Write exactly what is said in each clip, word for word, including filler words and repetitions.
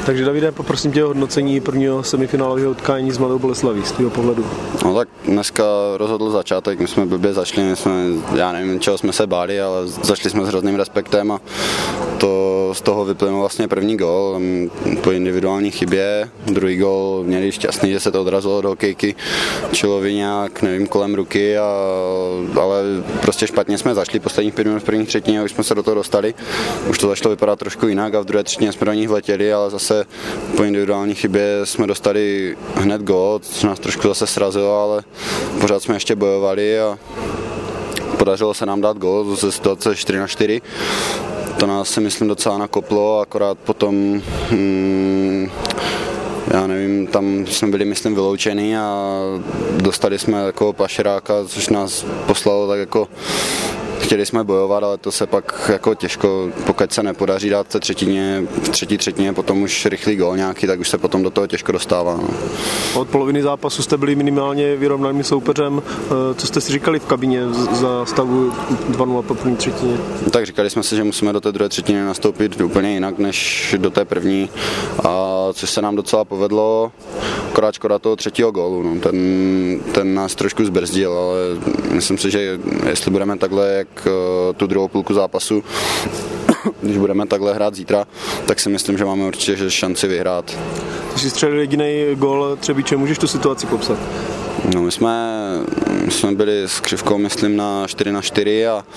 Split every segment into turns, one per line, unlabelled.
Takže Davide, poprosím tě o hodnocení prvního semifinálového utkání s Mladou Boleslaví z tvého pohledu.
No tak dneska rozhodl začátek, my jsme blbě začali, my jsme, já nevím, čeho jsme se báli, ale začali jsme s hrozným respektem a to z toho vyplynul vlastně první gól po individuální chybě, druhý gól měli šťastný, že se to odrazilo do hokejky Čilovi nějak, nevím, kolem ruky, a, ale prostě špatně jsme začali posledních pět minut v první třetině a už jsme se do toho dostali, už to začalo vypadat trošku jinak a v druhé třetině jsme do nich vletěli, ale zase po individuální chybě jsme dostali hned gól, co nás trošku zase srazilo, ale pořád jsme ještě bojovali a podařilo se nám dát gól ze situace čtyři na čtyři. To nás si myslím docela nakoplo, akorát potom hmm, já nevím, tam jsme byli, myslím, vyloučeni a dostali jsme takového pašeráka, což nás poslalo tak jako, chtěli jsme bojovat, ale to se pak jako těžko, pokud se nepodaří dát v třetině, v třetí třetině, potom už rychlý gól nějaký, tak už se potom do toho těžko dostává. No.
Od poloviny zápasu jste byli minimálně vyrovnaným soupeřem. Co jste si říkali v kabině za stavu dva nula po první třetině?
Tak říkali jsme si, že musíme do té druhé třetiny nastoupit úplně jinak než do té první, a což se nám docela povedlo, akorát škoda toho třetího gólu. No. Ten, ten nás trošku zbrzdil, ale myslím si, že jestli budeme takhle, jak tu druhou půlku zápasu, když budeme takhle hrát zítra, tak si myslím, že máme určitě šanci vyhrát.
Když jsi střelil jediný gól Třebíče, můžeš tu situaci popsat?
No, my jsme, my jsme byli s křivkou, myslím, na čtyři na čtyři a,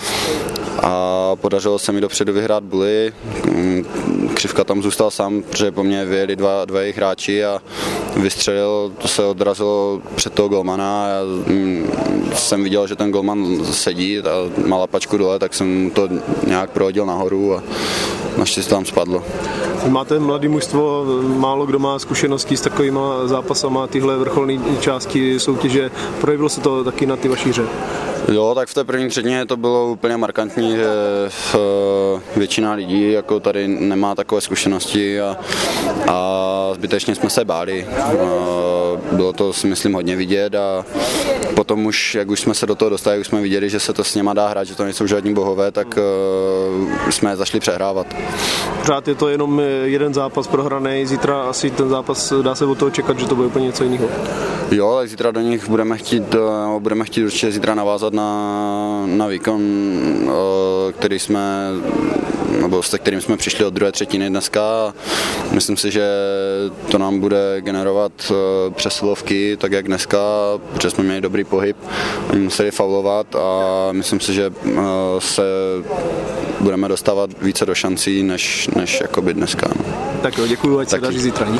a podařilo se mi dopředu vyhrát buly. Křivka tam zůstal sám, protože po mně vyjeli dva, dva jejich hráči a vystřelil, to se odrazilo před toho golmana. Já jsem viděl, že ten golman sedí a má lapačku dole, tak jsem mu to nějak prohodil nahoru a naštěstí tam spadlo.
Máte mladé mužstvo, málo kdo má zkušenosti s takovými zápasama, tyhle vrcholné části soutěže. Projevilo se to taky na ty vaší hře?
Jo, tak v té první třetině to bylo úplně markantní, že většina lidí jako tady nemá takové zkušenosti a, a zbytečně jsme se báli. Bylo to, si myslím, hodně vidět a potom už, jak už jsme se do toho dostali, už jsme viděli, že se to s něma dá hrát, že to nejsou žádní bohové, tak uh, jsme zašli přehrávat.
Pořád je to jenom jeden zápas prohraný, zítra asi ten zápas, dá se od toho čekat, že to bude úplně něco jiného.
Jo, tak zítra do nich budeme chtít, budeme chtít určitě zítra navázat na, na výkon, který jsme, nebo se kterým jsme přišli od druhé třetiny dneska. Myslím si, že to nám bude generovat přesilovky, tak jak dneska, protože jsme měli dobrý pohyb, oni museli faulovat a myslím si, že se budeme dostávat více do šancí, než, než jakoby dneska.
Tak jo, děkuju, ať se daří zítra.